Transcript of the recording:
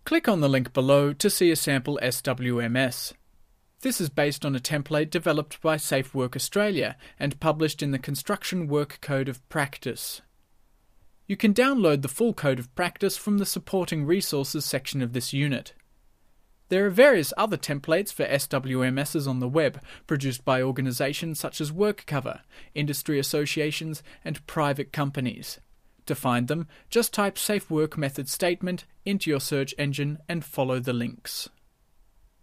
Click on the link below to see a sample SWMS. This is based on a template developed by Safe Work Australia and published in the Construction Work Code of Practice. You can download the full Code of Practice from the Supporting Resources section of this unit. There are various other templates for SWMSs on the web, produced by organisations such as WorkCover, industry associations and private companies. To find them, just type Safe Work Method Statement into your search engine and follow the links.